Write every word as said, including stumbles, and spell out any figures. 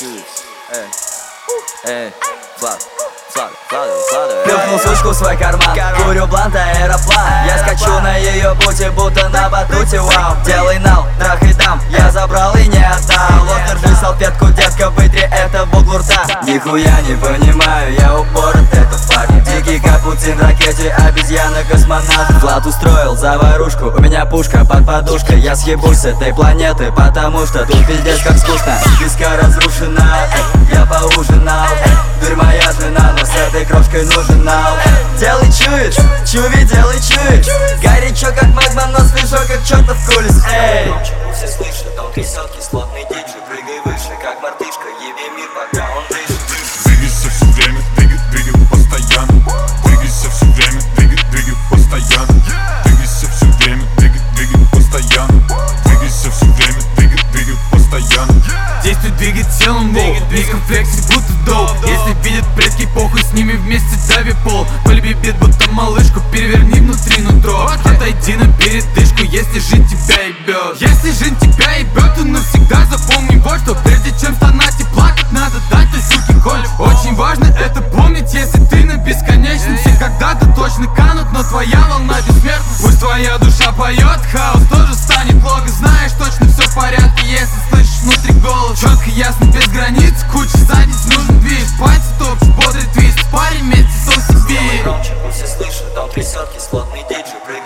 чуешь? Эй, эй, флаг, флаг, флаг, флаг. Плюхнул сучку в свой карман, курю блант, аэроплан. Я скачу на ее пути, будто на батуте, вау. Делай нал, трахай там, я забрал и не отдал. Вот, держи салфетку, детка, вытри это в углу рта. Нихуя не понимаю, я упорот, это факт. Дикий капуцин, ракете, обезьяна, космонавт. Влад устроил заварушку, у меня пушка под подушкой. Я съебусь с этой планеты, потому что тут пиздец как скучно. Виска разрушена, я поужинал. Дурь моя жена, но с этой крошкой нужен нал. Делай чуешь, чуви, делай чуешь. Горячо как магма, но свежо как чертов кулис. Эй, все слышат, он трясет кислотный диджей. Прыгай выше, как мартышка, еби мир, пока он дышит. Двигайся все время, двигай, двигай постоянно. Двигайся все время, двигай, двигай постоянно. Двигайся все время, двигай, двигай постоянно. Двигайся все время, двигай, двигай постоянно. Действуй, двигай телом, воу, не комплексе, будто доу. Если видят предки, похуй, с ними вместе дави пол. Полюби бит, будто малышку, переверни внутри нутро. Отойди на передышку, если жизнь тебя ебет. Если жизнь тебя ебет, то навсегда запомни вот что. Прежде чем стонать и плакать, надо дать той суке коль. Очень важно это помнить, если ты на бесконечном. Все когда-то точно канут, но твоя волна бессмертна. Пусть твоя душа поет, хаос тоже станет лого. Знаешь, точно все в порядке, если слышишь внутри голос. Четко, ясно, без границ, куча задниц, нужен движ. Пальцы топчут, бодрый твист, парень вместе со себе. Громче, пусть все слышат, он трясет кислотный диджей.